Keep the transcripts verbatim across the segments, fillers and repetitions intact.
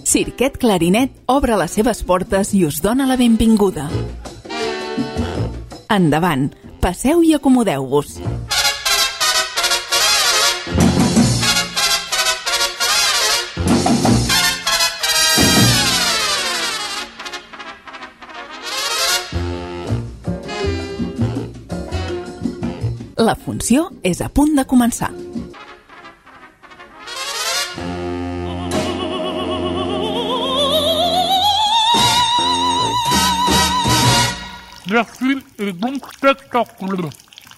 Cirquet Clarinet obre les seves portes i us dona la benvinguda. Endavant, passeu i acomodeu-vos. La funció és a punt de començar. La file est donc spectaculaire.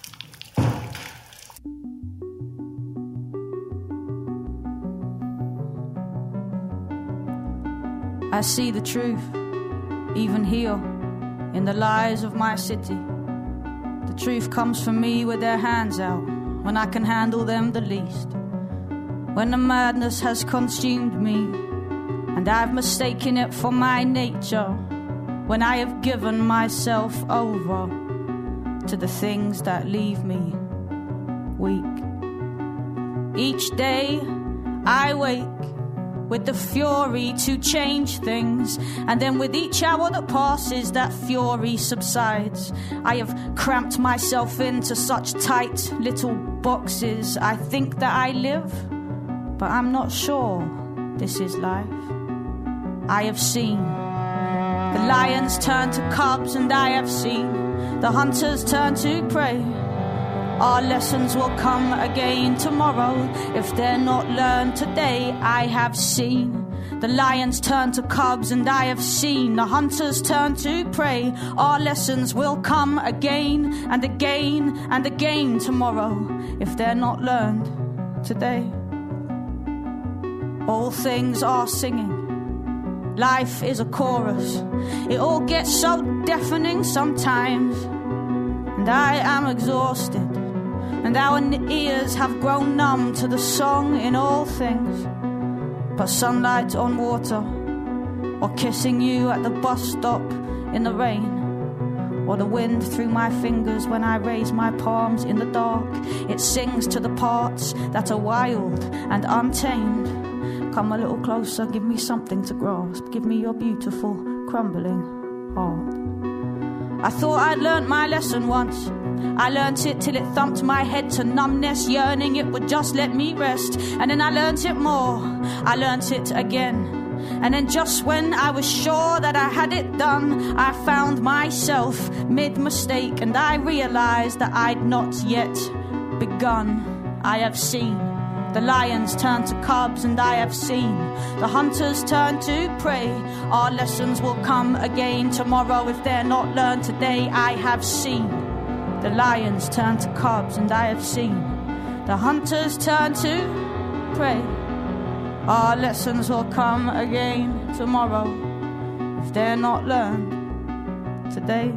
I see the truth, even here, in the lies of my city. The truth comes from me with their hands out, when I can handle them the least. When the madness has consumed me, and I've mistaken it for my nature. When I have given myself over to the things that leave me weak. Each day I wake with the fury to change things, and then with each hour that passes that fury subsides. I have cramped myself into such tight little boxes. I think that I live, but I'm not sure this is life. I have seen the lions turn to cubs, and I have seen the hunters turn to prey. Our lessons will come again tomorrow if they're not learned today. I have seen the lions turn to cubs, and I have seen the hunters turn to prey. Our lessons will come again and again and again tomorrow if they're not learned today. All things are singing. Life is a chorus. It all gets so deafening sometimes, and I am exhausted, and our ears have grown numb to the song in all things but sunlight on water, or kissing you at the bus stop in the rain, or the wind through my fingers when I raise my palms in the dark. It sings to the parts that are wild and untamed. Come a little closer, give me something to grasp. Give me your beautiful, crumbling heart. I thought I'd learnt my lesson once. I learnt it till it thumped my head to numbness, yearning it would just let me rest. And then I learnt it more. I learnt it again. And then just when I was sure that I had it done, I found myself mid-mistake, and I realised that I'd not yet begun. I have seen the lions turn to cubs, and I have seen the hunters turn to prey. Our lessons will come again tomorrow if they're not learned today. I have seen the lions turn to cubs, and I have seen the hunters turn to prey. Our lessons will come again tomorrow if they're not learned today.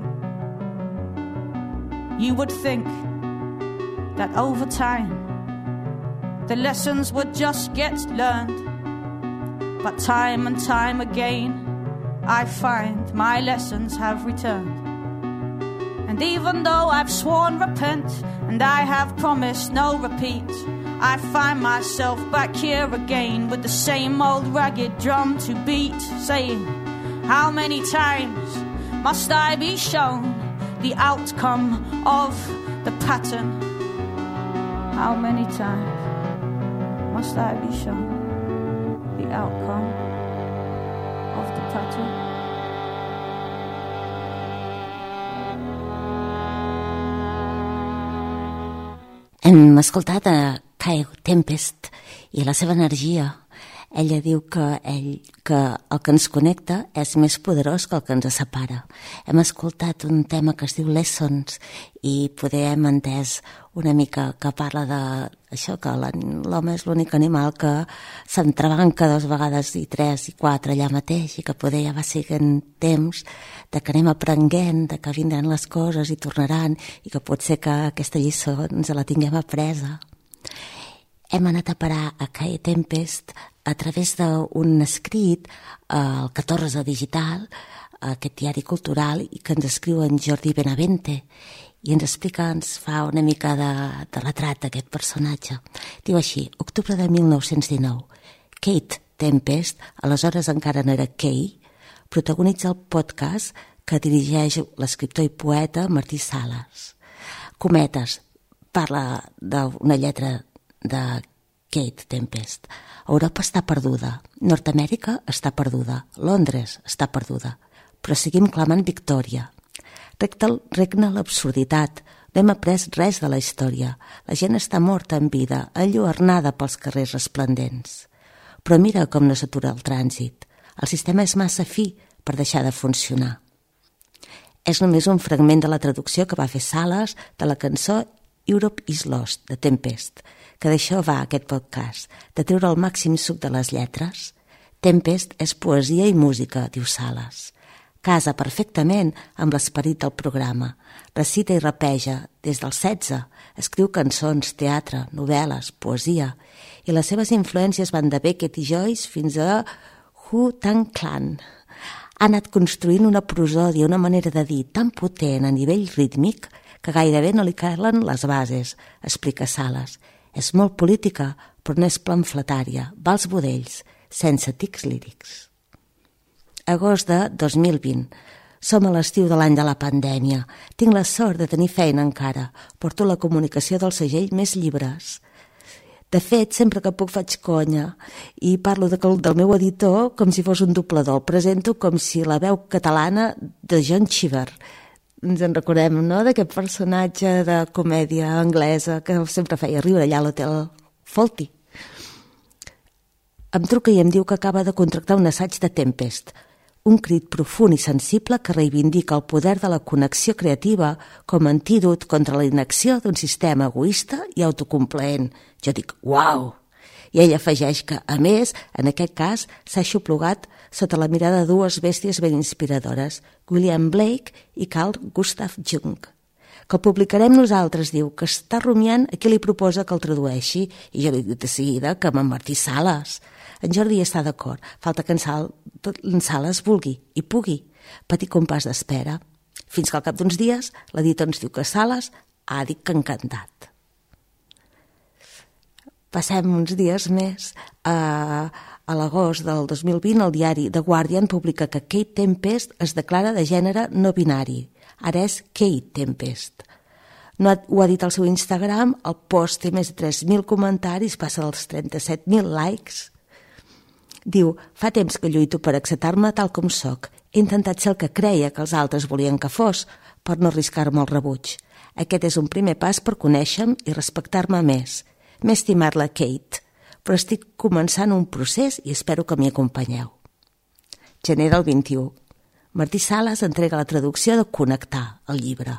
You would think that over time the lessons would just get learned, but time and time again I find my lessons have returned. And even though I've sworn repent, and I have promised no repeat, I find myself back here again with the same old ragged drum to beat, saying, how many times must I be shown the outcome of the pattern? How many times must I be shown the outcome of the pattern? Hem escoltat a Kay Tempest i la seva energia. Ella diu que, ell, que el que ens connecta és més poderós que el que ens separa. Hem escoltat un tema que es diu Lessons i poder hem entès una mica que parla d'això, que l'home és l'únic animal que s'entrebanca dues vegades i tres i quatre allà mateix, i que poder ja va sent temps de que anem aprenguent, de que vindran les coses i tornaran, i que pot ser que aquesta lliçó ens la tinguem apresa. Hem anat a parar a Kay Tempest a través d'un escrit al catorze Digital, aquest diari cultural, i que ens escriu en Jordi Benavente, i ens explica, ens fa una mica de, de retrat d'aquest personatge. Diu així: octubre de mil nou-cents dinou. Kate Tempest, aleshores encara no era Kay, protagonitza el podcast que dirigeix l'escriptor i poeta Martí Sales. Cometes parla d'una lletra de Kate Tempest. Europa està perduda, Nord-Amèrica està perduda, Londres està perduda, però seguim clamant victòria. Regna l'absurditat, no hem après res de la història, la gent està morta en vida, enlluernada pels carrers resplendents. Però mira com no s'atura el trànsit, el sistema és massa fi per deixar de funcionar. És només un fragment de la traducció que va fer Sales de la cançó Europe is Lost, de Tempest, que d'això va aquest podcast, de treure el màxim suc de les lletres. Tempest és poesia i música, diu Sales. Casa perfectament amb l'esperit del programa. Recita i rapeja des dels setze, escriu cançons, teatre, novel·les, poesia, i les seves influències van de Beckett i Joyce fins a Wu-Tang Clan. Ha anat construint una prosòdia, una manera de dir tan potent a nivell rítmic que gairebé no li calen les bases, explica Sales. És molt política, però no és pamfletària, va als budells, sense tics lírics. Agost de dos mil vint. Som a l'estiu de l'any de la pandèmia. Tinc la sort de tenir feina encara. Porto la comunicació del segell Més Llibres. De fet, sempre que puc faig conya i parlo de, del meu editor com si fos un doblador. El presento com si la veu catalana de John Cheever. Ens en recordem, no?, d'aquest personatge de comèdia anglesa que sempre feia riure allà a l'hotel Fawlty. Em truca i em diu que acaba de contractar un assaig de Tempest, un crit profund i sensible que reivindica el poder de la connexió creativa com a antídot contra la inacció d'un sistema egoista i autocomplaent. Jo dic, uau! I ell afegeix que, a més, en aquest cas, s'ha xuplugat sota la mirada de dues bèsties ben inspiradores, William Blake i Carl Gustav Jung. Que el publicarem nosaltres, diu, que està rumiant a qui li proposa que el tradueixi, i jo li dic de seguida que amb en Martí Sales. En Jordi està d'acord, falta que en, Sal, en Sales vulgui i pugui, petit compàs d'espera, fins que al cap d'uns dies l'editor ens diu que Sales ha dit que encantat. Passem uns dies més. A, a l'agost del dos mil vint, el diari The Guardian publica que Kate Tempest es declara de gènere no binari. Ara és Kate Tempest. No ha, ho ha dit al seu Instagram, el post té més de tres mil comentaris, passa dels trenta-set mil likes. Diu, fa temps que lluito per acceptar-me tal com sóc. He intentat ser el que creia que els altres volien que fos, per no arriscar-me el rebuig. Aquest és un primer pas per conèixer-me i respectar-me més. M'he estimat la Kate, però estic començant un procés i espero que m'hi acompanyeu. Gener del vint-i-u. Martí Sales entrega la traducció de Connectar, el llibre.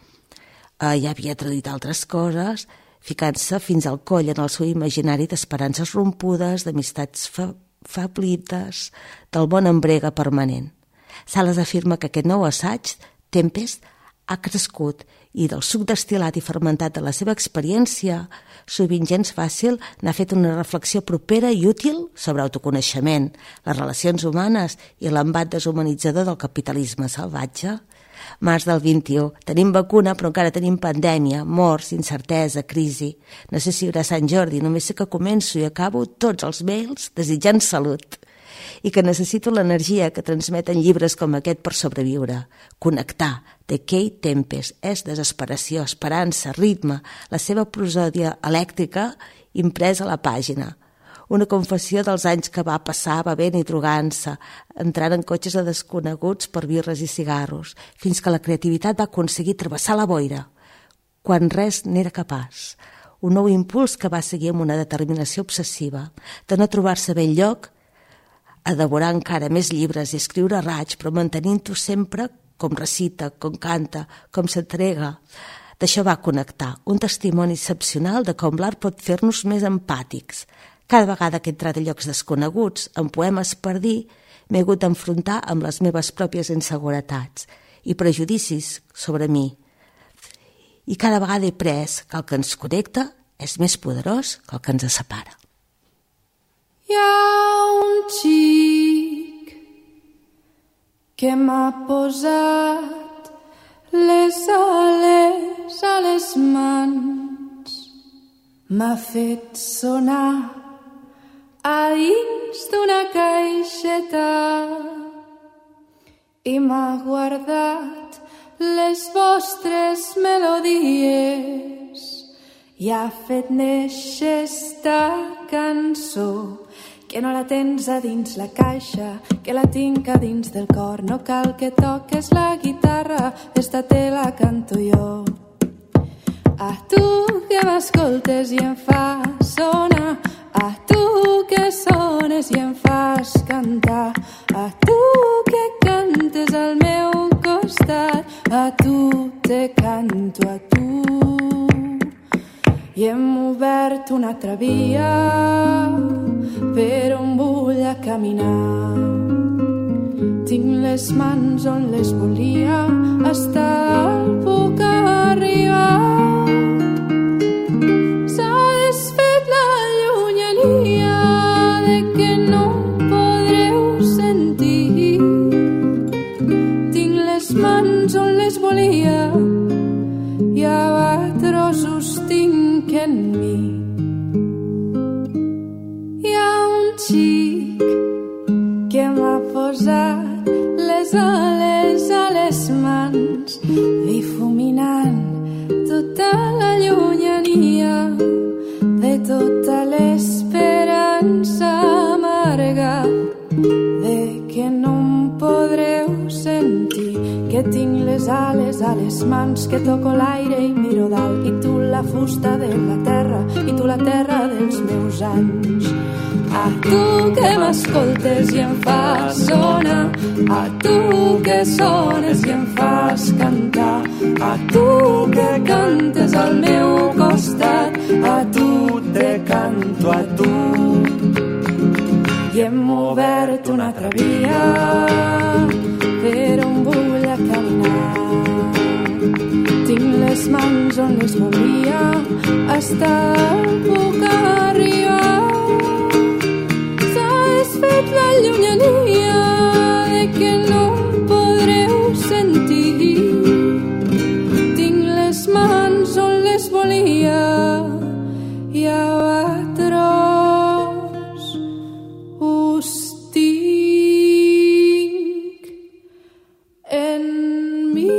Eh, ja havia traduït altres coses, ficant-se fins al coll en el seu imaginari d'esperances rompudes, d'amistats fa fablides, del món en brega permanent. Sales afirma que aquest nou assaig, Tempest, ha crescut i del suc destil·lat i fermentat de la seva experiència, sovint gens fàcil, n'ha fet una reflexió propera i útil sobre autoconeixement, les relacions humanes i l'embat deshumanitzador del capitalisme salvatge. Març del vint-i-u. Tenim vacuna, però encara tenim pandèmia, morts, incertesa, crisi. No sé si hi haurà Sant Jordi, només sé que començo i acabo tots els mails desitjant salut. I que necessito l'energia que transmeten llibres com aquest per sobreviure. Connectar, de Kate Tempest, és desesperació, esperança, ritme, la seva prosòdia elèctrica impresa a la pàgina. Una confessió dels anys que va passar bevent i drogant-se, entrant en cotxes de desconeguts per birres i cigarros, fins que la creativitat va aconseguir travessar la boira, quan res n'era capaç. Un nou impuls que va seguir amb una determinació obsessiva, de no trobar-se bé enlloc, a devorar encara més llibres i escriure a raig, però mantenint-ho sempre com recita, com canta, com s'entrega. D'això va connectar, un testimoni excepcional de com l'art pot fer-nos més empàtics. Cada vegada que he entrat a llocs desconeguts, en poemes per dir, m'he hagut d'enfrontar amb les meves pròpies inseguretats i prejudicis sobre mi. I cada vegada he pres que el que ens connecta és més poderós que el que ens separa. Hi ha un xic que m'ha posat les ales a les mans, m'ha fet sonar a dins d'una caixeta i m'ha guardat les vostres melodies i ha fet néixer esta cançó que no la tens a dins la caixa, que la tinc a dins del cor. No cal que toques la guitarra, esta te la canto jo. A tu que m'escoltes i em fas sonar, a tu que sones i em fas cantar, a tu que cantes al meu costat, a tu te canto a tu. I hem obert una altra via per on vull a caminar. Tinc les mans on les volia, hasta el puc arribar. S'ha desfet la llunyania de que no em podreu sentir. Tinc les mans on les volia i a trossos tinc en mi. Hi ha un xic que m'ha posat les ales a les mans, difuminant tota la llunyania de tota l'esperança amarga de que no em podreu sentir, que tinc les ales a les mans, que toco l'aire i miro dalt, i tu la fusta de la terra, i tu la terra dels meus anys. A tu que m'escoltes i em fas sonar, a tu que sones i em fas cantar, a tu que cantes al meu costat, a tu te canto a tu. I hem obert una altra via per on vull a caminar. Tinc les mans on les volia, hasta el puc arribar. S'ha desfet la llunyania de que no em podreu sentir. Tinc les mans on les volia i a tros us tinc en mi.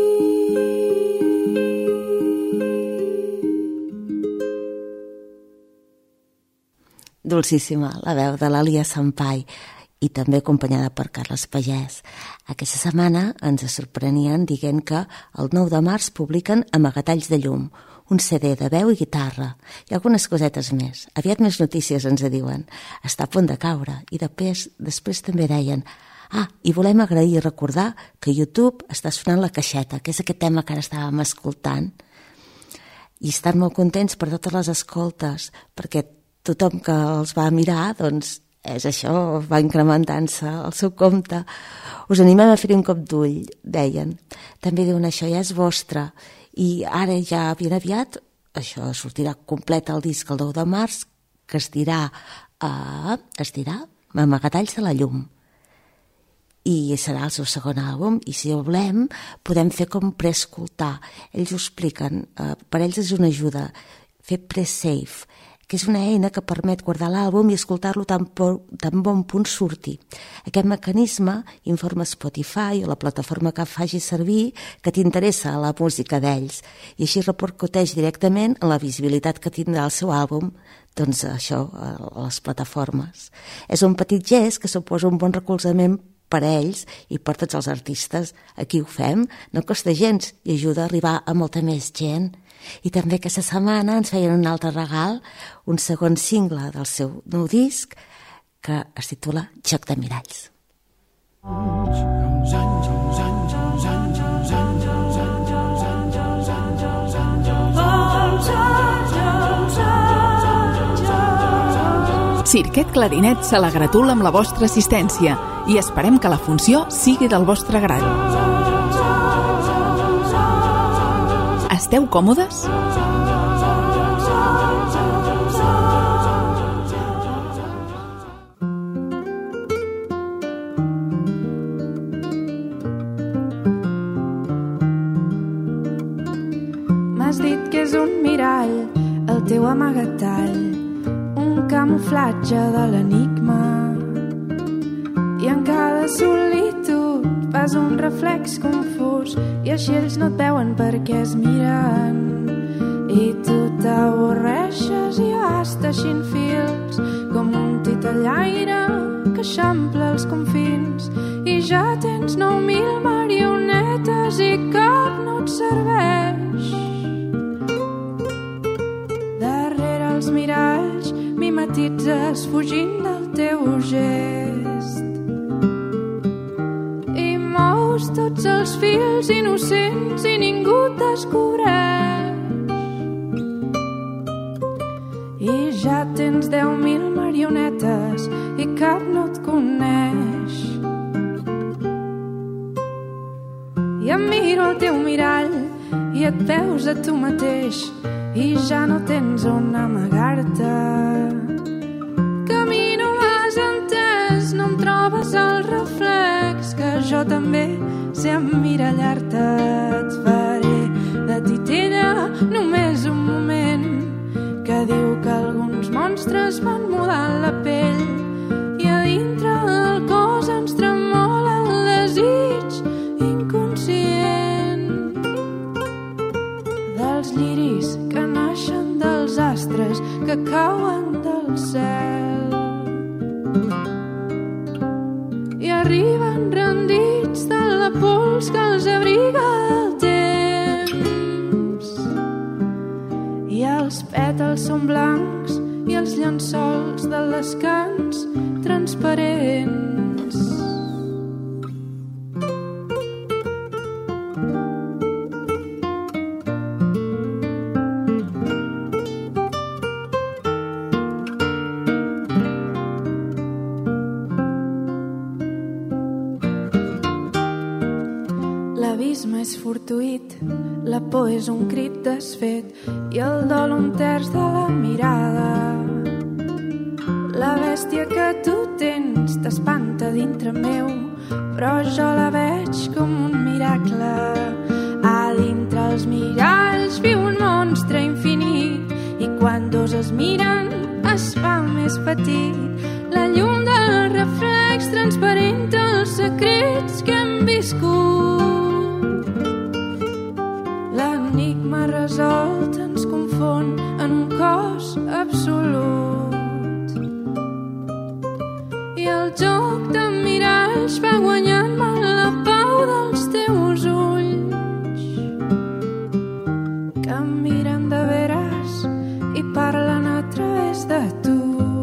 Dolcíssima, la veu de l'Alia Sampai, i també acompanyada per Carles Pagès. Aquesta setmana ens sorprenien dient que el nou de març publiquen Amagatalls de llum, un C D de veu i guitarra, i algunes cosetes més. Aviat més notícies ens diuen. Està a punt de caure. I després, després també deien: ah, i volem agrair i recordar que YouTube està sonant La Caixeta, que és aquest tema que ara estàvem escoltant. I estan molt contents per totes les escoltes, perquè tothom que els va mirar, doncs, és això, va incrementant-se el seu compte. Us animem a fer un cop d'ull, deien. També diuen: això ja és vostre. I ara ja ben aviat, això sortirà complet el disc el nou de març, que es dirà, uh, es dirà Amagatalls de la llum. I serà el seu segon àlbum, i si ho volem podem fer com preescoltar. Ells ho expliquen, uh, per ells és una ajuda fer pre-save, que és una eina que permet guardar l'àlbum i escoltar-lo tan, tan bon punt surti. Aquest mecanisme informa Spotify o la plataforma que faci servir que t'interessa la música d'ells, i així repercuteix directament en la visibilitat que tindrà el seu àlbum, doncs això, a les plataformes. És un petit gest que suposa un bon recolzament per a ells i per tots els artistes. Aquí ho fem, no costa gens i ajuda a arribar a molta més gent. I també aquesta setmana ens feien un altre regal, un segon single del seu nou disc, que es titula Joc de miralls. Cirquet Clarinet se la gratula amb la vostra assistència i esperem que la funció sigui del vostre grat. Esteu còmodes? M'has dit que és un mirall, el teu amagatall, un camuflatge de l'enigma. I en cada solitud fas un reflex confús i així ells no et veuen perquè es miren. I tu t'avorreixes i vas teixint fils com un titellaire que eixampla els confins i ja tens nou mil marionetes i cap no et serveix. Darrere els miralls mimetitzes fugint del teu gest i mous tots els fils innocents i ningú et descobreix. I ja tens deu mil marionetes i cap no et coneix. I em miro al teu mirall i et veus a tu mateix i ja no tens on amagar-te. Camino m'has entès, no em trobes al reflex, que jo també sé emmirallar-te. Et faré de titella només un moment, que diu que alguns monstres van mudant la pell i a dintre del cos ens tremola el desig inconscient dels lliris que naixen dels astres que cauen del cel i arriben rendits de la pols que els abriga del temps. I els pètals són blancs i els llençols del descans transparents. L'abisme és fortuït, la por és un crit desfet i el dol un terç de la mirada. La bèstia que tu tens t'espanta dintre meu, però jo la veig com un miracle. A dintre els miralls viu un monstre infinit i quan dos es miren es fa més petit. La llum del reflex transparenta els secrets que hem viscut. L'enigma resolt ens confon en un cos absolut. I el joc de miralls va guanyant-me la pau dels teus ulls, que em miren de veres i parlen a través de tu.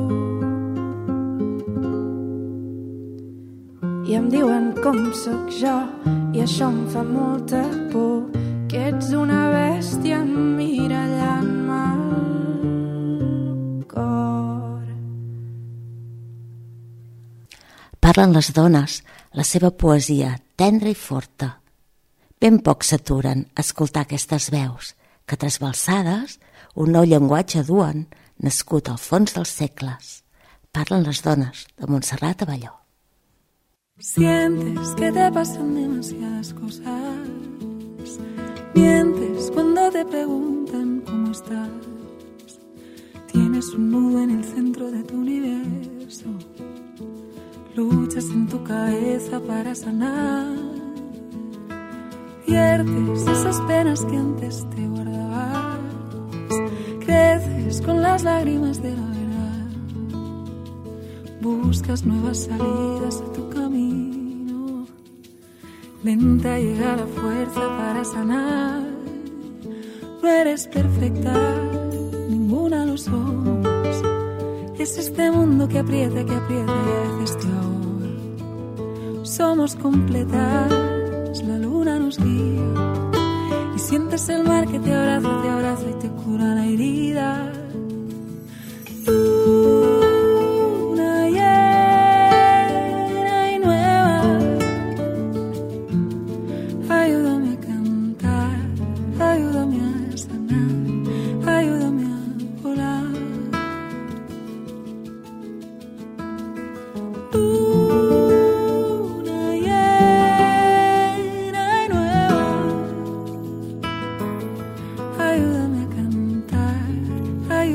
I em diuen com sóc jo i això em fa molta por, que ets una bèstia emmirallant-me el cor. Parlen les dones, la seva poesia, tendra i forta. Ben pocs s'aturen a escoltar aquestes veus, que trasbalsades un nou llenguatge duen, nascut al fons dels segles. Parlen les dones, de Montserrat Abelló. Sientes que te pasan demasiadas cosas. Mientes cuando te preguntan cómo estás. Tienes un nudo en el centro de tu universo. Luchas en tu cabeza para sanar. Viertes esas penas que antes te guardabas. Creces con las lágrimas de la verdad. Buscas nuevas salidas a tu camino. Lenta llega la fuerza para sanar. No eres perfecta, ninguna lo somos. Es este mundo que aprieta, que aprieta y a veces te ahoga. Somos completas, la luna nos guía. Y sientes el mar que te abraza, te abraza y te cura la herida. Luna llena y nueva, ayúdame a cantar, ayúdame a sanar, ayúdame a volar. Luna llena y nueva, ayúdame a cantar,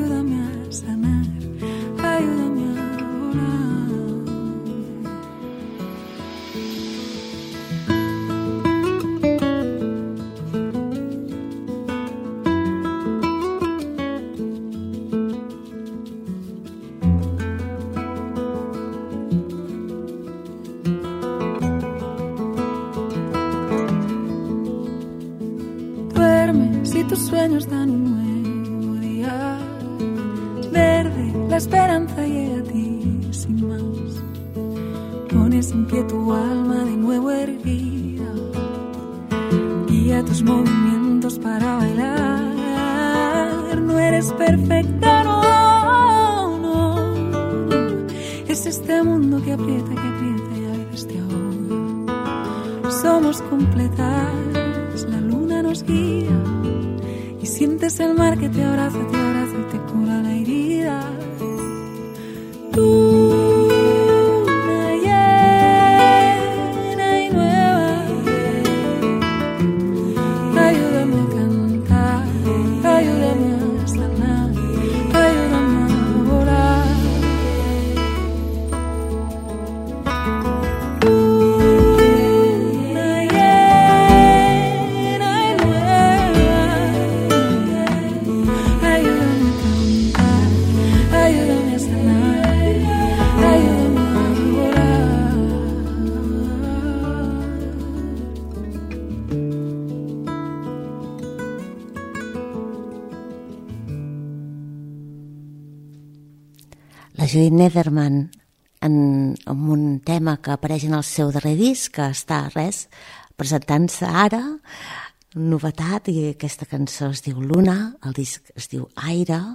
y tus sueños dan un nuevo día. Verde, la esperanza llega a ti sin más. Pones en pie tu alma de nuevo erguida. Guía tus movimientos para bailar. No eres perfecta, no, no. Es este mundo que aprieta, que aprieta y a veces te ahoga. Somos completas, la luna nos guía. Y sientes el mar que te abraza, te abraza y te cura la herida. Tú la Judith Nederman en, en un tema que apareix en el seu darrer disc, que està res presentant-se ara, novetat, i aquesta cançó es diu Luna, el disc es diu Aire.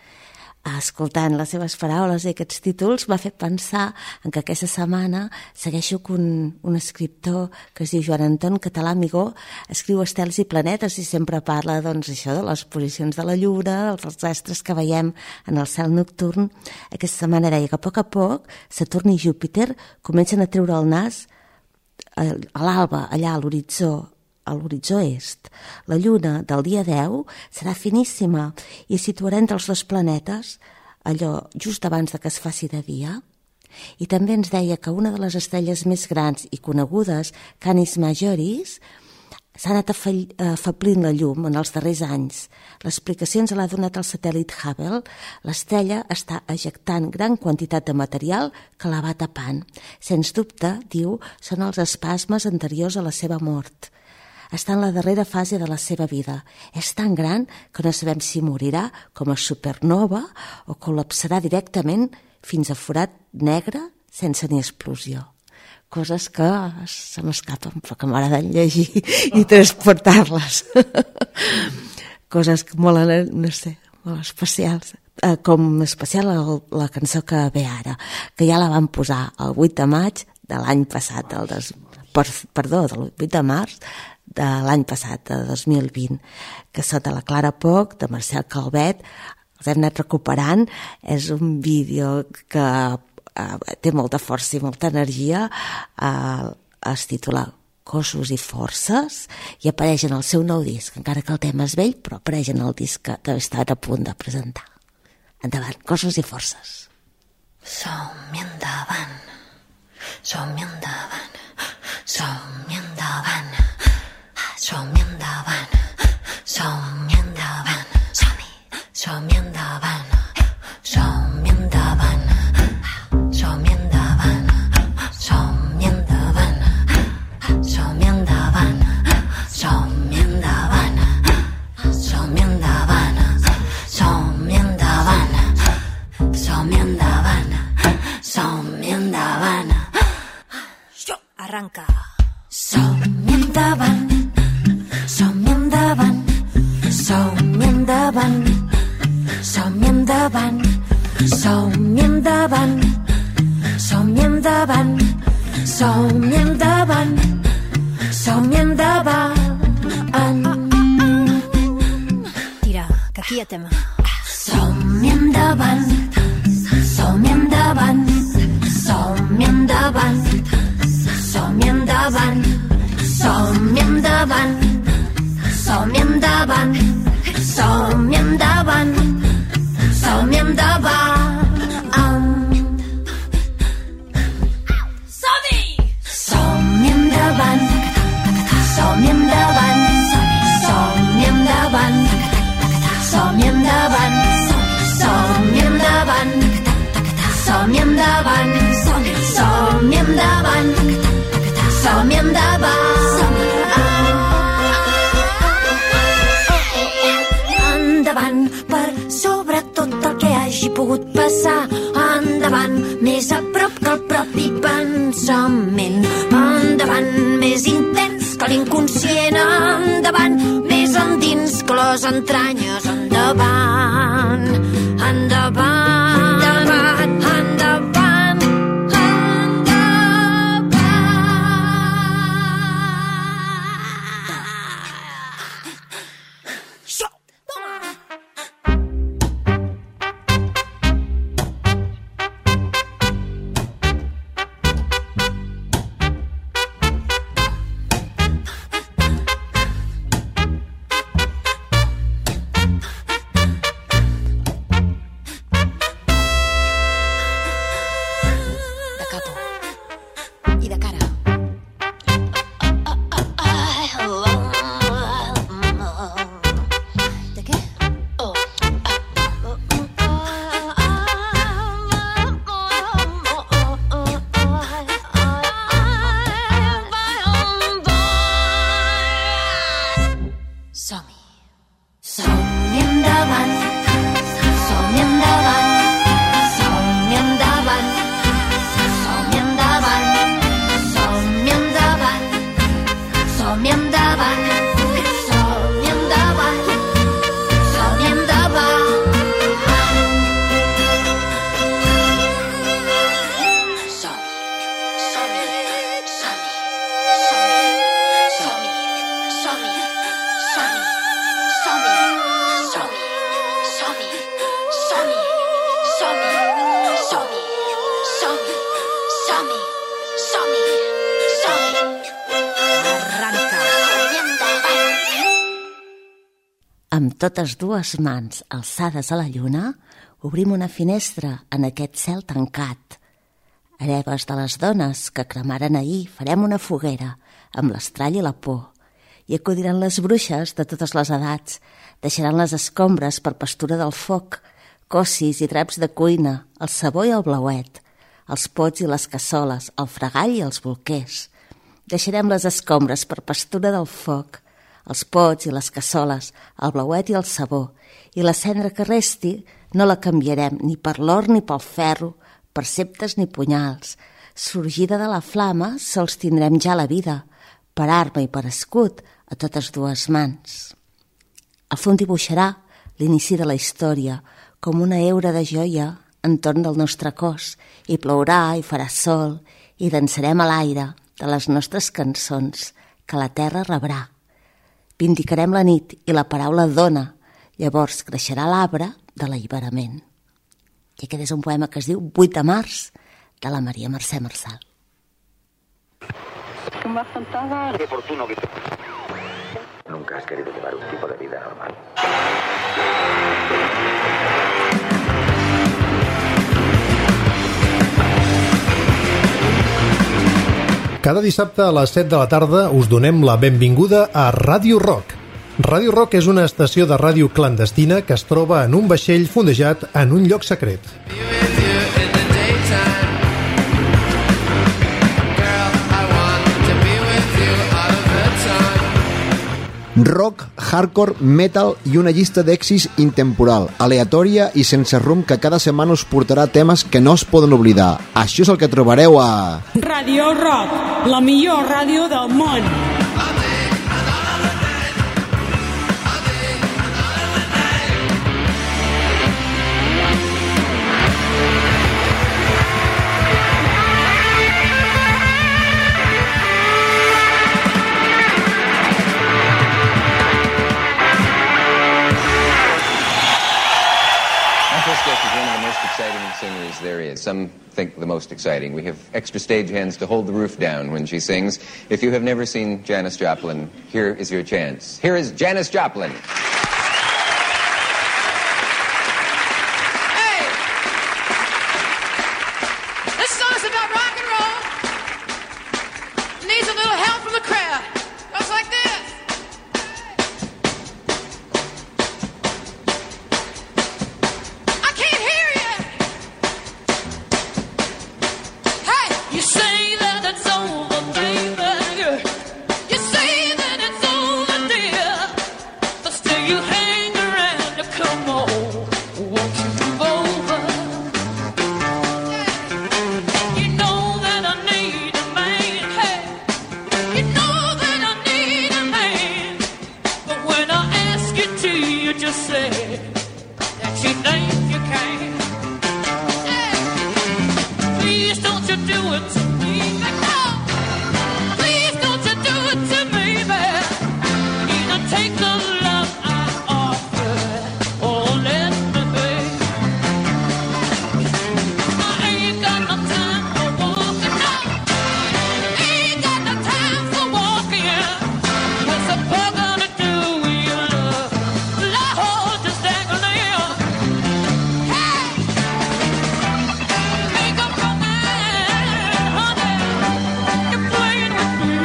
Escoltant les seves paraules i aquests títols m'ha fet pensar en que aquesta setmana segueixo un, un escriptor que es diu Joan Anton Català Amigó, escriu estels i planetes i sempre parla doncs, això de les posicions de la lluna, dels astres que veiem en el cel nocturn. Aquesta setmana deia que a poc a poc Saturn i Júpiter comencen a treure el nas a l'alba, allà a l'horitzó, a l'horitzó est. La lluna del dia deu serà finíssima i situarà entre els dos planetes allò just abans de que es faci de dia. I també ens deia que una de les estrelles més grans i conegudes, Canis Majoris, s'ha anat afeblint la llum en els darrers anys. L'explicació ens l'ha donat el satèl·lit Hubble. L'estrella està ejectant gran quantitat de material que la va tapant. Sens dubte, diu, són els espasmes anteriors a la seva mort. Està en la darrera fase de la seva vida. És tan gran que no sabem si morirà com a supernova o col·lapsarà directament fins a forat negre sense ni explosió. Coses que se m'escapen però que m'agraden llegir i transportar-les. Coses molt, no sé, molt especials. Com especial la cançó que ve ara, que ja la van posar el vuit de maig de l'any passat, el des... perdó, del vuit de març de l'any passat, de dos mil vint, que sota la Clara Poch, de Marcel Calvet, els hem anat recuperant. És un vídeo que eh, té molta força i molta energia, eh, es titula Cossos i forces i apareix en el seu nou disc, encara que el tema és vell, però apareix en el disc que, que he estat a punt de presentar. Endavant, Cossos i forces. Som-hi endavant, som-hi endavant, som-hi endavant, som-hi endavant, som-hi endavant, som-hi, som-hi endavant, som-hi endavant, som-hi endavant, som-hi endavant, som-hi endavant, som-hi endavant, som-hi endavant, som-hi endavant, som-hi endavant, som-hi endavant. Arranca. Som-hi endavant, som-hi endavant, som-hi endavant, som-hi endavant, som-hi endavant, som-hi endavant, som-hi endavant, som-hi endavant. Tira, que aquí hi ha tema. Som-hi endavant, som-hi endavant, som-hi endavant, som-hi endavant, som-hi endavant, som-hi endavant, som-hi endavant, som-hi endavant. Som-hi! Som-hi endavant, som-hi endavant, som-hi endavant, som-hi endavant, som-hi endavant, som-hi endavant, som-hi endavant, som-hi endavant. intensament. Endavant, més intens que l'inconscient. Endavant, més endins que les entranyes. Endavant, endavant, endavant, endavant, endavant. Això! Amb totes dues mans alçades a la lluna, obrim una finestra en aquest cel tancat. Hereves de les dones que cremaren ahir, farem una foguera amb l'estrall i la por. I acudiran les bruixes de totes les edats, deixaran les escombres per pastura del foc, cossis i draps de cuina, el sabó i el blauet, els pots i les cassoles, el fregall i els bolquers. Deixarem les escombres per pastura del foc, els pots i les cassoles, el blauet i el sabó, i la cendra que resti no la canviarem ni per l'or ni pel ferro, per ceptes ni punyals. Sorgida de la flama sols tindrem ja la vida, per arma i per escut, a totes dues mans. El fum dibuixarà l'inici de la història, com una heura de joia entorn del nostre cos, i plourà i farà sol, i dansarem a l'aire de les nostres cançons, que la terra rebrà. Vindicarem la nit i la paraula dona, llavors creixerà l'arbre de l'alliberament. I aquest és un poema que es diu vuit de març, de la Maria Mercè Marçal. Qué oportuno que... Nunca has querido llevar un tipo de vida normal. Cada dissabte a les set de la tarda us donem la benvinguda a Ràdio Rock. Ràdio Rock és una estació de ràdio clandestina que es troba en un vaixell fondejat en un lloc secret. Rock, hardcore, metal i una llista d'èxits intemporal, aleatòria i sense rumb que cada setmana us portarà temes que no es poden oblidar. Això és el que trobareu a... Ràdio Rock, la millor ràdio del món. There is. Some think the most exciting. We have extra stage-hands to hold the roof down when she sings. If you have never seen Janis Joplin, here is your chance. Here is Janis Joplin. Hey! This song's about rock and roll. It needs a little help from the crowd. Goes like this. You know that I need you just say that you think you can. Hey, please don't you do it to me, no. Please don't you do it to me, babe. Either take the love I offer or let me be. I ain't got no time for walking, no. Ain't got no time for walking. What's a bug gonna do with your love? Lord, just dangling. Hey, make up your mind, honey. You're playing with me.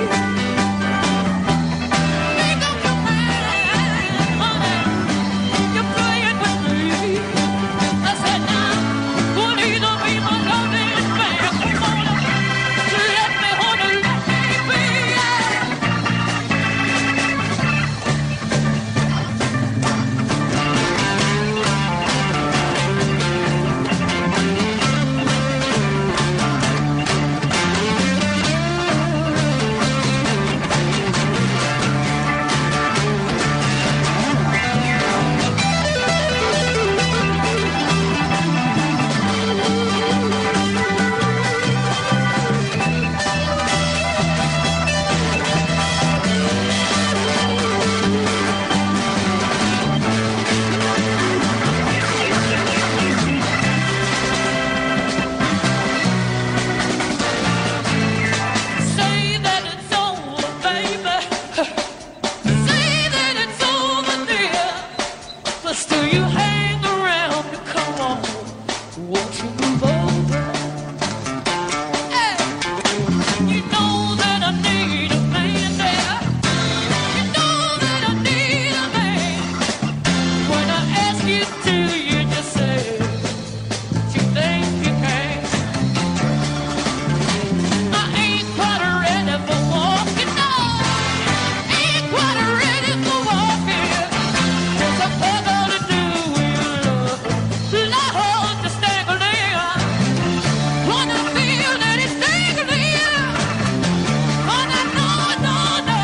Make up your mind, honey. You're playing with me. I said now, would either be my loving man? Come on, let me, honey, let me be. Say that it's over, baby. Say that it's over, dear. But still you hang around. Come on, won't you move over? Hey, you know that I need a man there. You know that I need a man. When I ask you to, you just say that you think you can. I ain't quite ready for walking, no. Ain't quite ready for walking. What's a bug gonna do with your love? Lord, just dangling. Wanna feel that it's dangling. Wanna know, no, no.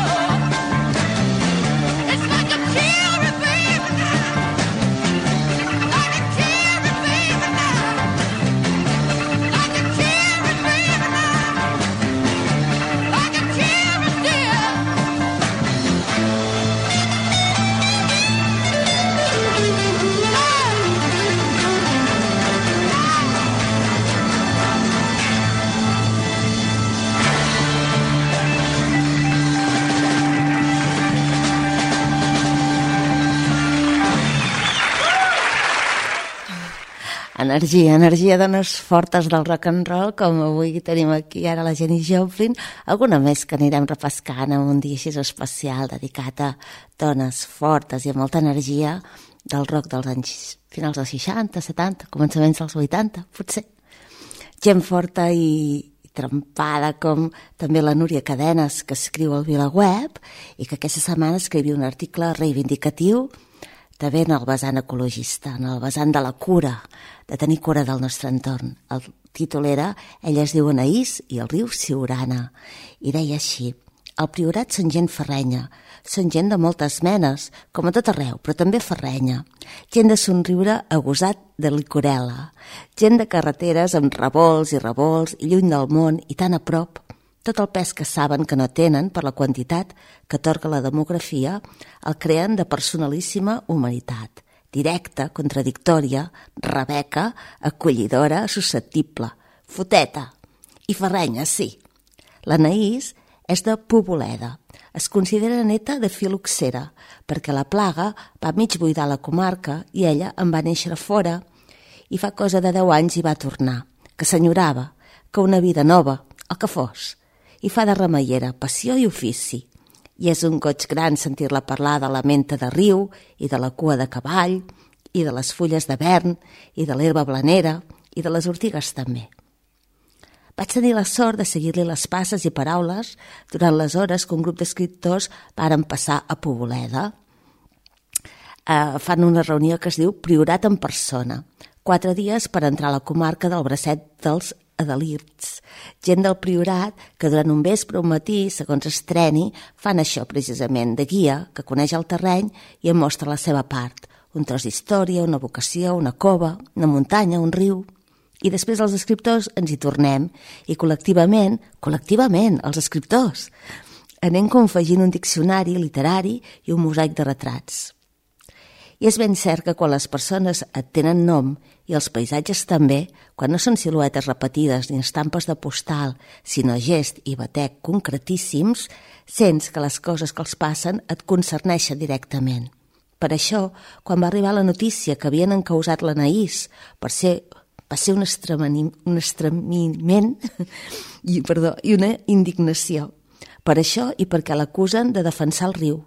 It's like a cherry, baby, now. Like a cherry, baby, now. Like a cherry, baby, now. Like a cherry, dear. Energia, energia dones fortes del rock and roll, com avui tenim aquí ara la Janis Joplin, alguna més que anirem repescant en un dia així especial dedicat a dones fortes i amb molta energia del rock dels anys finals dels seixanta, setanta, començaments dels vuitanta, potser. Gent forta i trempada com també la Núria Cadenes, que escriu al VilaWeb i que aquesta setmana escrivia un article reivindicatiu també en el vessant ecologista, en el vessant de la cura, de tenir cura del nostre entorn. El títol era Ella es diu Anaïs i el riu Siurana, i deia així: al Priorat són gent ferrenya, són gent de moltes menes, com a tot arreu, però també ferrenya, gent de somriure agosat de licorela, gent de carreteres amb revolts i revolts i lluny del món i tan a prop, tot el pes que saben que no tenen per la quantitat que atorga la demografia el creen de personalíssima humanitat, directa, contradictòria, rebeca, acollidora, susceptible, foteta i ferrenya, sí. L'Anaïs és de Poboleda. Es considera neta de filoxera perquè la plaga va mig buidar la comarca i ella en va néixer fora i fa cosa de deu anys hi va tornar, que s'enyorava, que una vida nova, el que fos, i fa de remeiera, passió i ofici. I és un goig gran sentir-la parlar de la menta de riu i de la cua de cavall i de les fulles de vern i de l'herba blanera i de les ortigues també. Vaig tenir la sort de seguir-li les passes i paraules durant les hores que un grup d'escriptors varen passar a Poboleda. Eh, fan una reunió que es diu Priorat en persona. Quatre dies per entrar a la comarca del bracet dels adalirts, gent del Priorat que durant un vespre o un matí, segons estreni, fan això precisament, de guia, que coneix el terreny i en mostra la seva part, un tros d'història, una vocació, una cova, una muntanya, un riu. I després els escriptors ens hi tornem i col·lectivament, col·lectivament, els escriptors, anem confegint un diccionari literari i un mosaic de retrats. I és ben cert que quan les persones et tenen nom i els paisatges també, quan no són siluetes repetides ni estampes de postal, sinó gest i batec concretíssims, sents que les coses que els passen et concerneixen directament. Per això, quan va arribar la notícia que havien encausat l'Anaïs per ser, va ser un, un estremiment i, perdó, i una indignació. Per això i perquè l'acusen de defensar el riu.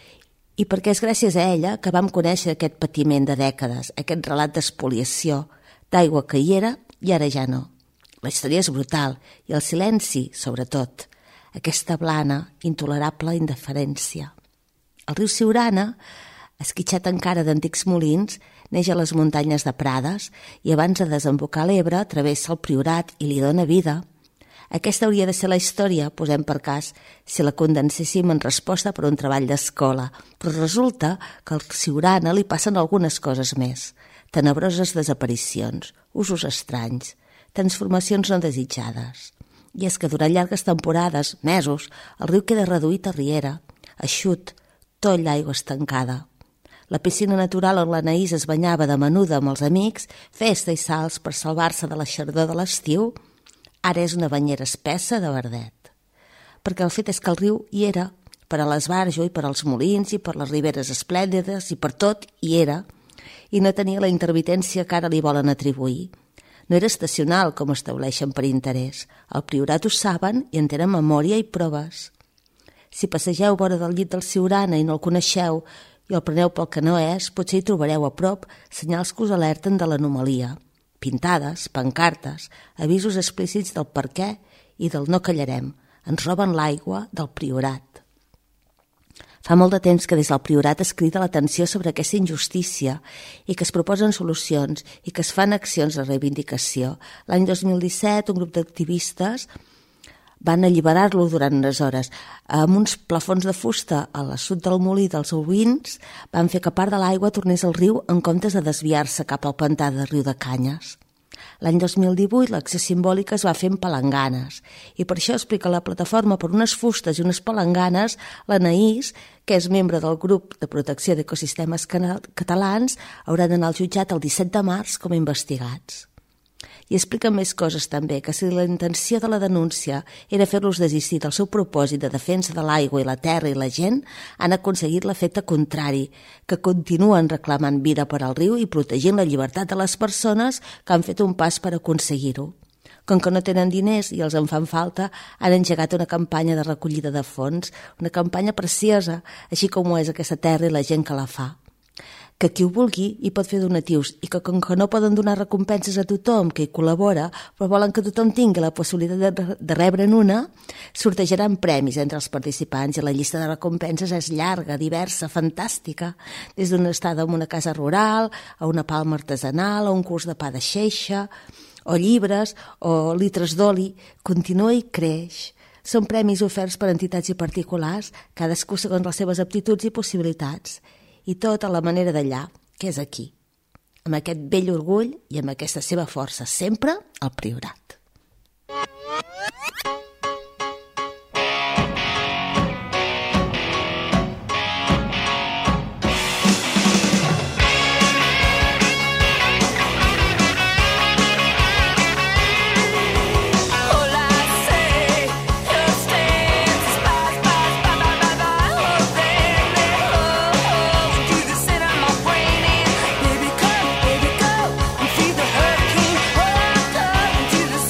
I perquè és gràcies a ella que vam conèixer aquest patiment de dècades, aquest relat d'espoliació, d'aigua que hi era i ara ja no. La història és brutal i el silenci, sobretot, aquesta blana, intolerable indiferència. El riu Siurana, esquitxat encara d'antics molins, neix a les muntanyes de Prades i abans de desembocar l'Ebre travessa el Priorat i li dona vida. Aquesta hauria de ser la història, posem per cas, si la condenséssim en resposta per un treball d'escola, però resulta que al Siurana li passen algunes coses més. Tenebroses desaparicions, usos estranys, transformacions no desitjades. I és que durant llargues temporades, mesos, el riu queda reduït a riera, eixut, tot l'aigua estancada. La piscina natural on l'Anaïs es banyava de menuda amb els amics, festa i salts per salvar-se de la xardor de l'estiu, ara és una banyera espessa de verdet. Perquè el fet és que el riu hi era, per a l'esbarjo i per als molins i per les riberes esplèndides i per tot hi era, i no tenia la intermitència que ara li volen atribuir. No era estacional, com estableixen per interès. El Priorat ho saben i en tenen memòria i proves. Si passegeu vora del llit del Siurana i no el coneixeu i el preneu pel que no és, potser hi trobareu a prop senyals que us alerten de l'anomalia. Pintades, pancartes, avisos explícits del per què i del no callarem. Ens roben l'aigua del Priorat. Fa molt de temps que des del Priorat es crida l'atenció sobre aquesta injustícia i que es proposen solucions i que es fan accions de reivindicació. L'any dos mil disset, un grup d'activistes van alliberar-lo durant unes hores. Amb uns plafons de fusta a l'assut del molí dels ovins van fer que part de l'aigua tornés al riu en comptes de desviar-se cap al pantà del riu de Canyes. L'any dos mil divuit l'acció simbòlica es va fer amb palanganes i per això explica la plataforma per unes fustes i unes palanganes l'Anaïs, que és membre del grup de protecció d'ecosistemes catalans, haurà d'anar al jutjat el disset de març com a investigats. I expliquen més coses també, que si la intenció de la denúncia era fer-los desistir del seu propòsit de defensa de l'aigua i la terra i la gent, han aconseguit l'efecte contrari, que continuen reclamant vida per al riu i protegint la llibertat de les persones que han fet un pas per aconseguir-ho. Com que no tenen diners i els en fan falta, han engegat una campanya de recollida de fons, una campanya preciosa, així com ho és aquesta terra i la gent que la fa. Que qui ho vulgui hi pot fer donatius i que com que no poden donar recompenses a tothom que hi col·labora, però volen que tothom tingui la possibilitat de, de rebre'n una, sortejaran premis entre els participants i la llista de recompenses és llarga, diversa, fantàstica, des d'una estada en una casa rural, a una palma artesanal, a un curs de pa de xeixa, o llibres, o litres d'oli, continua i creix. Són premis oferts per entitats i particulars, cadascú segons les seves aptituds i possibilitats. I tot a la manera d'allà, que és aquí, amb aquest vell orgull i amb aquesta seva força, sempre al Priorat. Baby, come, baby, go and feed the hurricane. Oh, go into the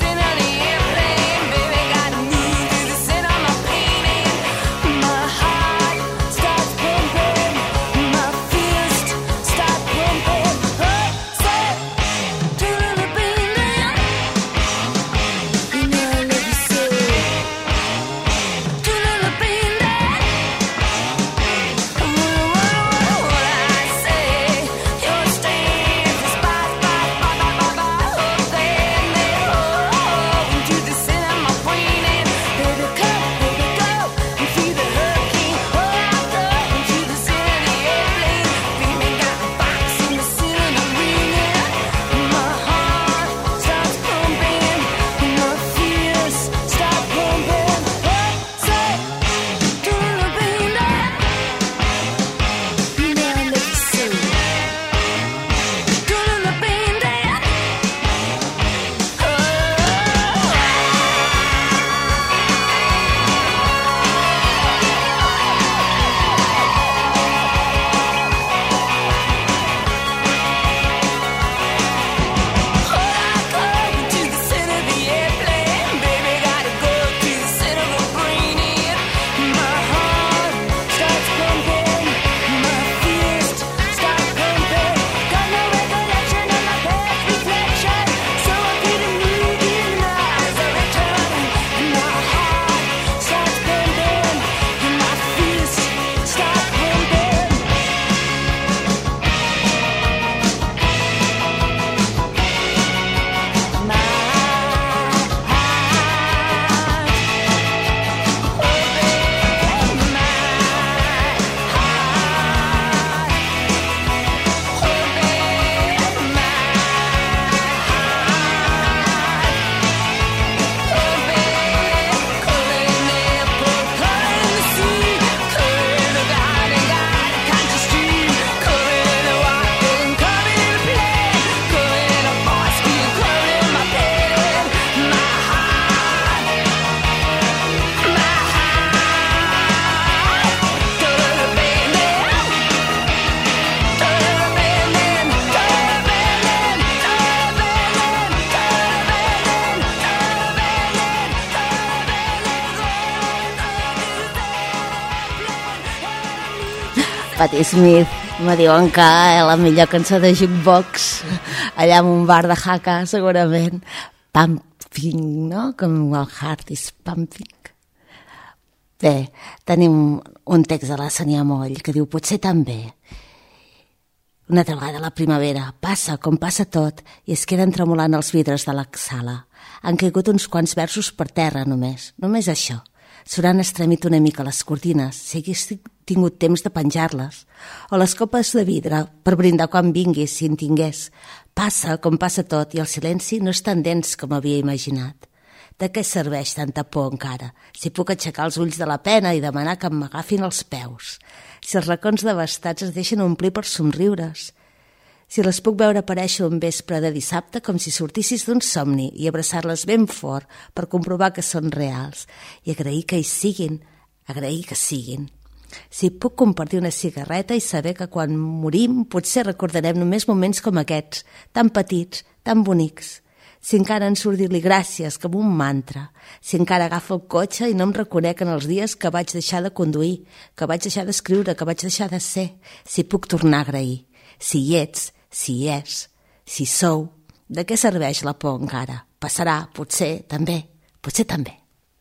Patti Smith. Me diuen que la millor cançó de Jukebox allà en un bar de Jaca, segurament. Pumping, no? Com el heart is pumping. Bé, tenim un text de la Sania Moll que diu: potser també. Una altra vegada la primavera passa com passa tot i es queden tremolant els vidres de la sala. Han caigut uns quants versos per terra només, només això. S'hauran estremit una mica les cortines, si hagués tingut temps de penjar-les, o les copes de vidre per brindar quan vinguis, si en tingués. Passa com passa tot i el silenci no és tan dens com havia imaginat. De què serveix tanta por encara, si puc aixecar els ulls de la pena i demanar que m'agafin els peus, si els racons devastats es deixen omplir per somriures, si les puc veure aparèixer un vespre de dissabte com si sortissis d'un somni i abraçar-les ben fort per comprovar que són reals i agrair que hi siguin, agrair que siguin. Si puc compartir una cigarreta i saber que quan morim potser recordarem només moments com aquests, tan petits, tan bonics. Si encara en surt dir-li gràcies com un mantra, si encara agafo el cotxe i no em reconec en els dies que vaig deixar de conduir, que vaig deixar d'escriure, que vaig deixar de ser, si puc tornar a agrair. Si hi ets, si hi és, si sou, de què serveix la por encara? Passarà, potser, també, potser també.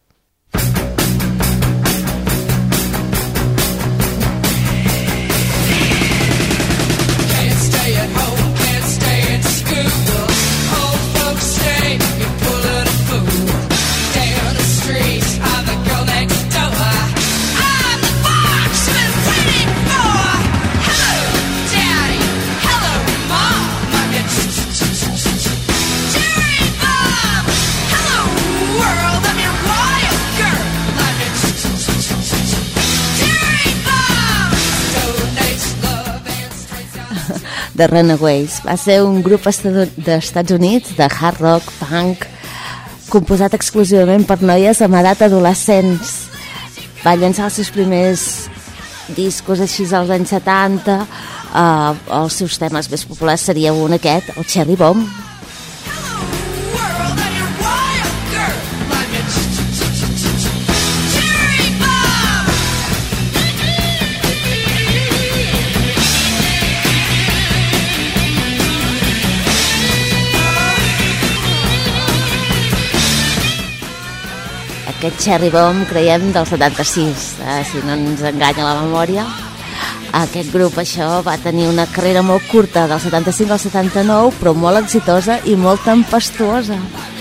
Can't stay at home, can't stay at school. Old folks say you're pulling a fool. Down the street, I'm the girl next door. I'm the fox you've been waiting for. Hello, Daddy. Hello, Mom. I'm your cherry bomb. Hello, world. I'm your wild girl. I'm your cherry bomb. Donates love and straight out. The Runaways va ser un grup d'Estats Units de hard rock, punk, composat exclusivament per noies amb edat adolescents. Va llançar els seus primers discos així als anys setanta. Uh, els seus temes més populars seria un aquest, el Cherry Bomb. Aquest Cherry Bomb, creiem, del setanta-sis, eh, si no ens enganya la memòria. Aquest grup, això, va tenir una carrera molt curta, del setanta-cinc al setanta-nou, però molt exitosa i molt tempestuosa.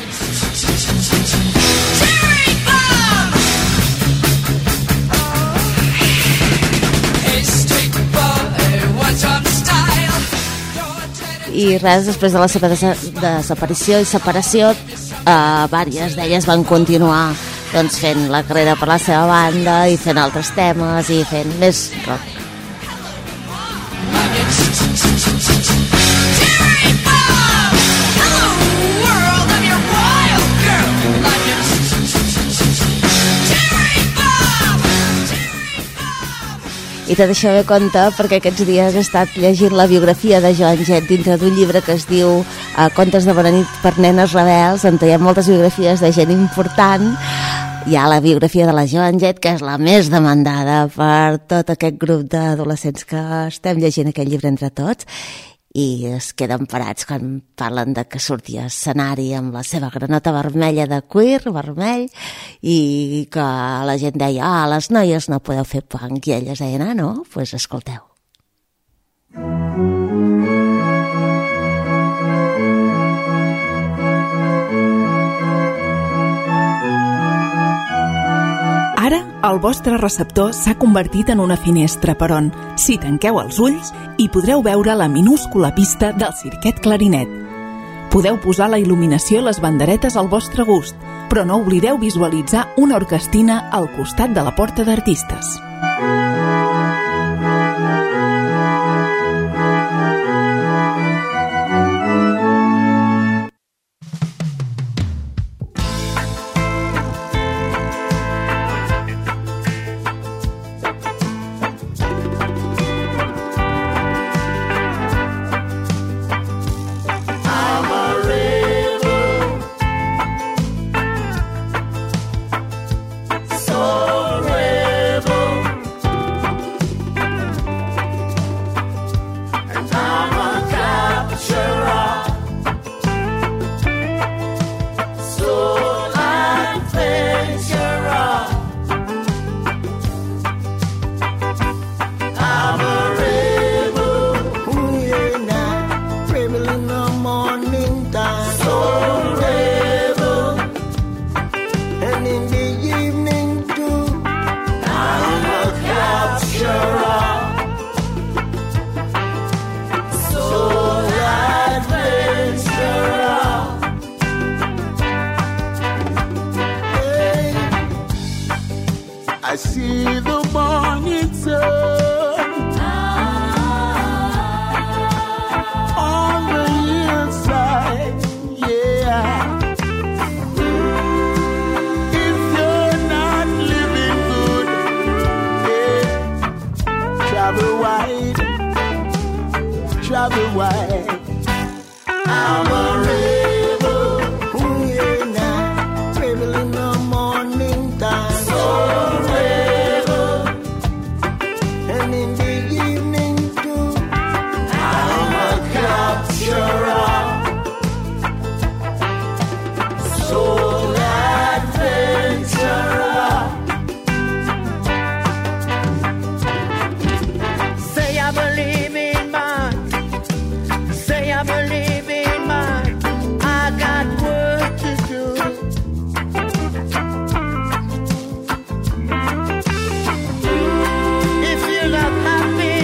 I res, després de la seva des- desaparició i separació, eh, vàries d'elles van continuar doncs, fent la carrera per la seva banda i fent altres temes i fent més rock. I tot això ve a compte perquè aquests dies he estat llegint la biografia de Joan Jett dintre d'un llibre que es diu uh, Contes de bona nit per nenes rebels, on hi ha moltes biografies de gent important. Hi ha la biografia de la Joan Jett, que és la més demandada per tot aquest grup d'adolescents que estem llegint aquest llibre entre tots, i es queden parats quan parlen de que sortia a escenari amb la seva granota vermella de cuir, vermell, i que la gent deia, ah, les noies no podeu fer punk, i elles deien, ah, no? Doncs pues escolteu. Ara, el vostre receptor s'ha convertit en una finestra per on, si tanqueu els ulls, hi podreu veure la minúscula pista del Cirquet Clarinet. Podeu posar la il·luminació i les banderetes al vostre gust, però no oblideu visualitzar una orquestina al costat de la porta d'artistes. So rebel. travel wide. I'm a rebel, ooh yeah, now, rebel in the morning time. So rebel, and in the evening too. I'm a capturer, soul adventurer. Say I believe in man, say I believe in man. I got work to do. If you're not happy,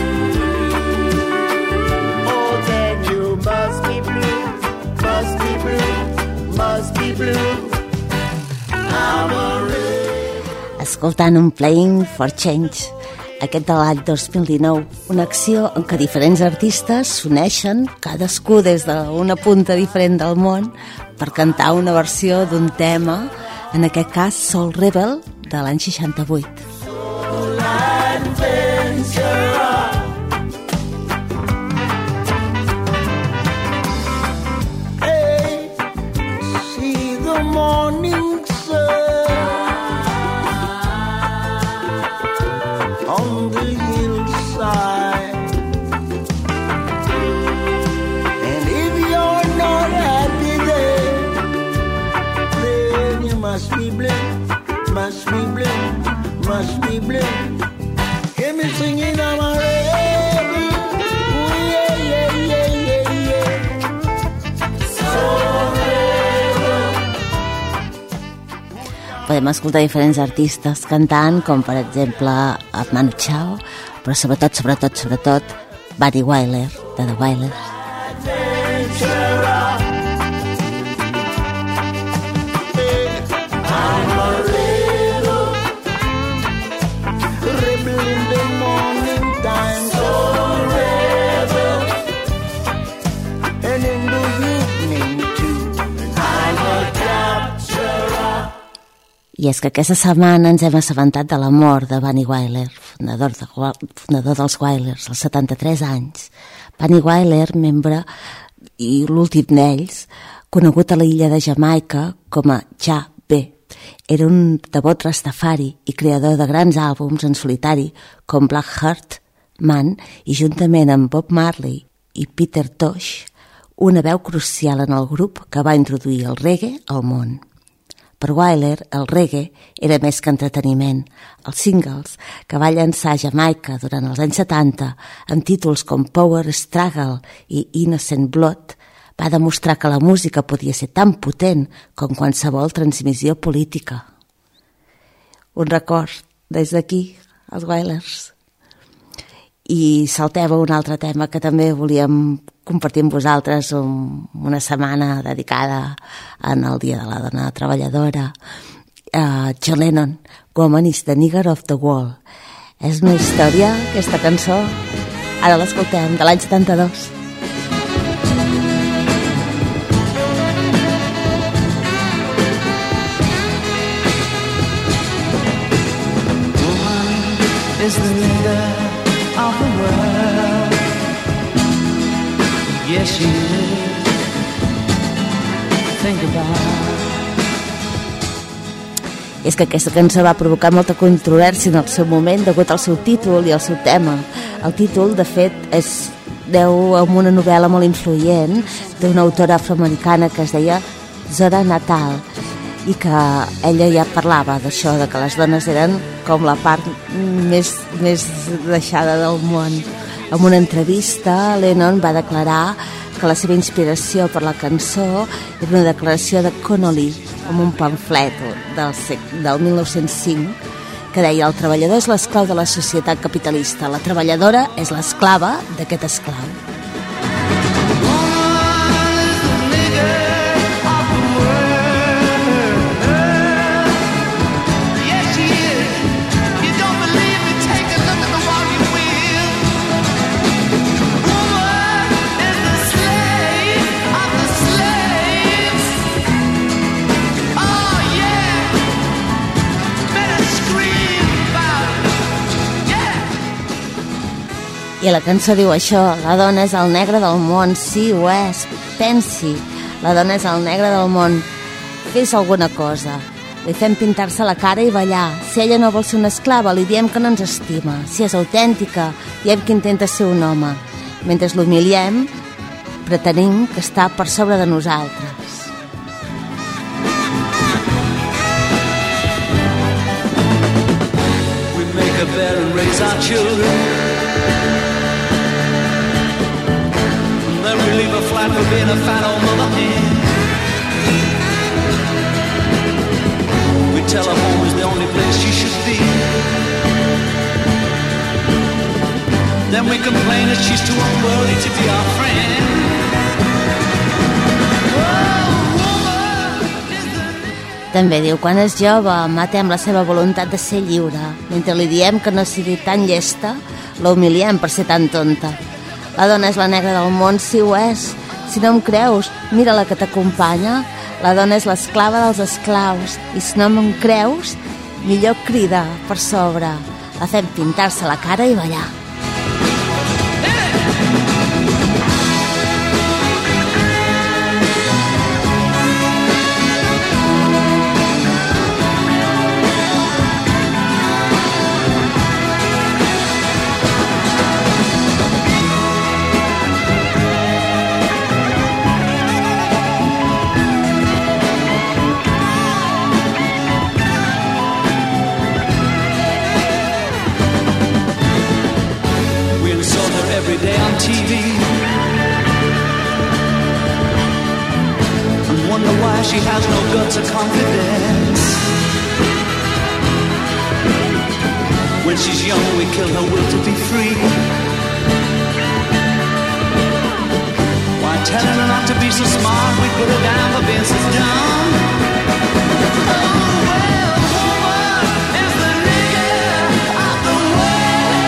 oh then you must be blue, must be blue, must be blue. I'm a rebel. Escoltant un Playing for Change, aquest de l'any dos mil dinou, una acció en què diferents artistes s'uneixen, cadascú des d'una punta diferent del món, per cantar una versió d'un tema, en aquest cas Soul Rebel, de l'any seixanta-vuit. Hey, see the morning sun on the hillside, and if you're not happy there, then you must be blue, must be blue, must be blue. Hear me singing, I'm a rebel, ooh yeah, yeah, yeah, yeah, yeah. So rebel. Podem escoltar diferents artistes cantant, com per exemple a Manu Chao, però sobretot, sobretot, sobretot Buddy Wyler, de The Wailers. I'm a rebel, rebel in the morning time, so rebel, and in the evening too. I'm a capturer. I és que aquesta setmana ens hem assabentat de la mort de Bunny Wyler, fundador, de, fundador dels Wailers, als setanta-tres anys. Bunny Wyler, membre i l'últim d'ells, conegut a l'illa de Jamaica com a Ja B. Era un devot rastafari i creador de grans àlbums en solitari com Black Heart Man, i juntament amb Bob Marley i Peter Tosh, una veu crucial en el grup que va introduir el reggae al món. Per Wyler, el reggae era més que entreteniment. Els singles que va llançar a Jamaica durant els anys setanta, amb títols com Power Struggle i Innocent Blood, va demostrar que la música podia ser tan potent com qualsevol transmissió política. Un record des d'aquí, als Wailers. I saltem a un altre tema que també volíem compartir amb vosaltres, una setmana dedicada en el Dia de la Dona Treballadora. uh, John Lennon, Woman is the Nigger of the Wall. És una història, aquesta cançó, ara l'escoltem, de l'any setanta-dos. Is the leader of the world. Yes, she is. Think about. És que aquesta cançó va provocar molta controvèrsia en el seu moment degut al seu títol i al seu tema. El títol, de fet, es deu a una novel·la molt influent d'una autora afroamericana que es deia Zora Natal, i que ella ja parlava d'això, de que les dones eren com la part més, més deixada del món. En una entrevista, Lennon va declarar que la seva inspiració per la cançó era una declaració de Connolly amb un pamflet del, del mil nou-cents cinc que deia: el treballador és l'esclau de la societat capitalista, la treballadora és l'esclava d'aquest esclau. I I la cançó diu això: la dona és el negre del món. Sí, ho és, pensi. La dona és el negre del món. Fes alguna cosa. Li fem pintar-se la cara i ballar. Si ella no vol ser una esclava, li diem que no ens estima. Si és autèntica, diem que intenta ser un home. Mentre l'humiliem, pretenim que està per sobre de nosaltres. We make a bed and raise our children. Then we leave a flat for being a fat old mother hen. We tell her home is the only place she should be. Then we complain that she's too unworthy to be our friend. També diu: quan és jove, matem la seva voluntat de ser lliure. Mentre li diem que no sigui tan llesta, la humiliem per ser tan tonta. La dona és la negra del món, si ho és. Si no em creus, mira la que t'acompanya. La dona és l'esclava dels esclaus. I si no me'n creus, millor crida per sobre. La fem pintar-se la cara i ballar. Every day on T V and wonder why she has no guts or confidence. When she's young we kill her will to be free. Why telling her not to be so smart, we put her down for being so dumb. Oh well, woman is the nigger of the world.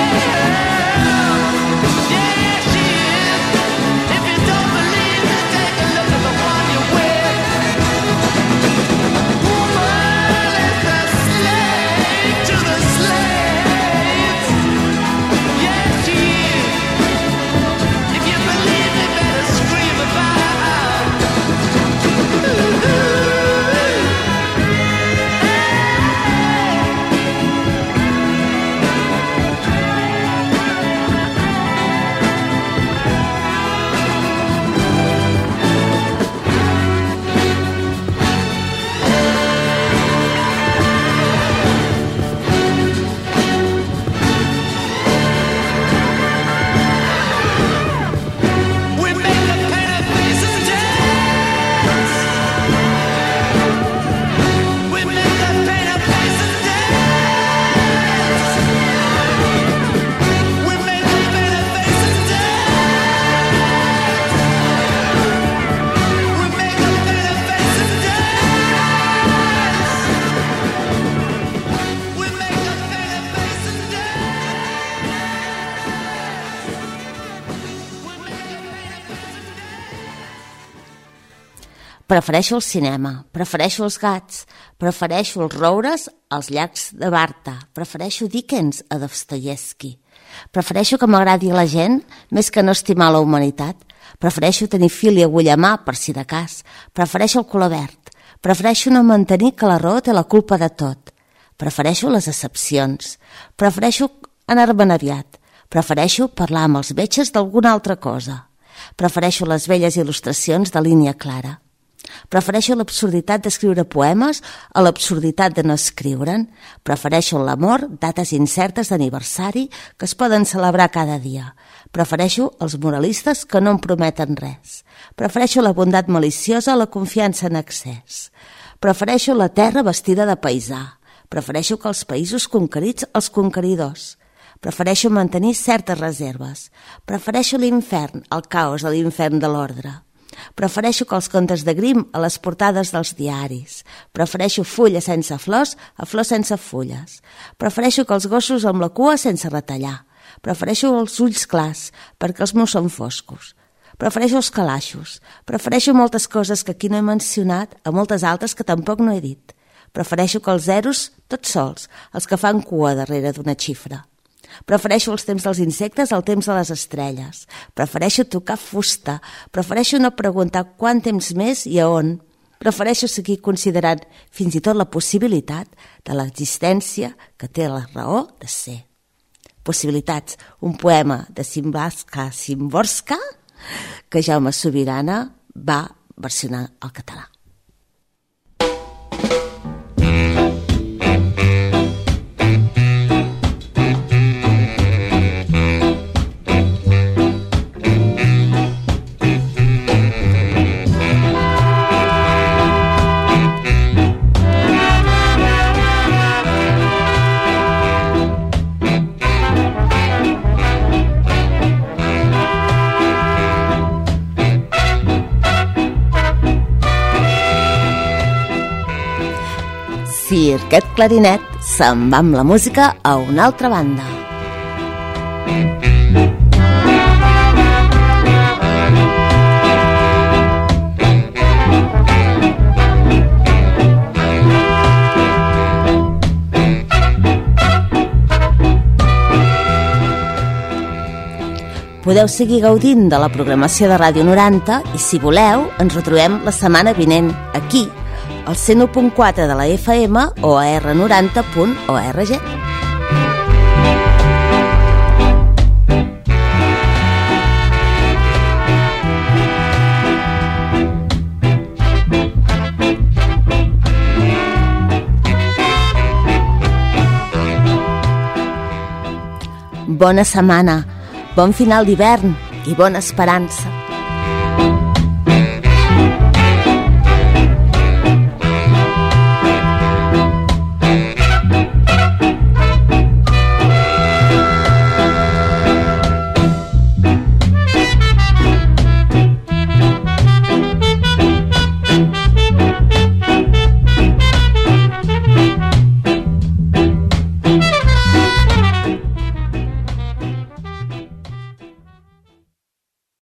Prefereixo el cinema, prefereixo els gats, prefereixo els roures als llacs de Barta, prefereixo Dickens a Dostoievski, prefereixo que m'agradi la gent més que no estimar la humanitat, prefereixo tenir fil i agulla a mà per si de cas, prefereixo el color verd, prefereixo no mantenir que la raó té la culpa de tot, prefereixo les excepcions, prefereixo anar-me'n aviat, prefereixo parlar amb els metges d'alguna altra cosa, prefereixo les velles il·lustracions de línia clara. Prefereixo l'absurditat d'escriure poemes a l'absurditat de no escriure'n. Prefereixo l'amor, dates incertes d'aniversari que es poden celebrar cada dia. Prefereixo els moralistes que no em prometen res. Prefereixo la bondat maliciosa a la confiança en excés. Prefereixo la terra vestida de paisà. Prefereixo que els països conquerits els conqueridors. Prefereixo mantenir certes reserves. Prefereixo l'infern, el caos de l'infern de l'ordre. Prefereixo que els contes de Grimm a les portades dels diaris. Prefereixo fulles sense flors a flors sense fulles. Prefereixo que els gossos amb la cua sense retallar. Prefereixo els ulls clars perquè els meus són foscos. Prefereixo els calaixos. Prefereixo moltes coses que aquí no he mencionat a moltes altres que tampoc no he dit. Prefereixo que els zeros tots sols, els que fan cua darrere d'una xifra. Prefereixo els temps dels insectes al temps de les estrelles. Prefereixo tocar fusta. Prefereixo no preguntar quant temps més i a on. Prefereixo seguir considerant fins i tot la possibilitat de l'existència que té la raó de ser. Possibilitats, un poema de Szymborska Szymborska que Jaume Sobirana va versionar al català. Cirquet Clarinet se'n va amb la música a una altra banda. Podeu seguir gaudint de la programació de Ràdio noranta i, si voleu, ens retrobem la setmana vinent aquí, al cent u punt quatre de la F M o a erre noranta punt org. Bona setmana, bon final d'hivern i bona esperança.